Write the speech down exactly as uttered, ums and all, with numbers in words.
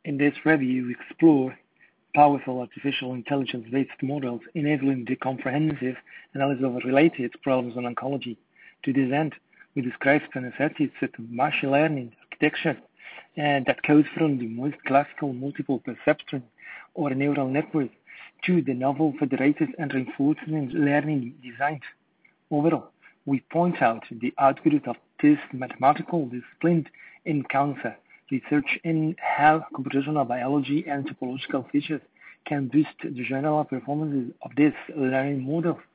In this review, we explore powerful artificial intelligence-based models enabling the comprehensive analysis of related problems in oncology. To this end, we describe the necessity of machine learning architecture uh, that goes from the most classical multiple perceptron or neural network to the novel federated and reinforcement learning designs. Overall, we point out the outgrowth of this mathematical discipline in cancer research in how computational biology and topological features can boost the general performance of this learning model.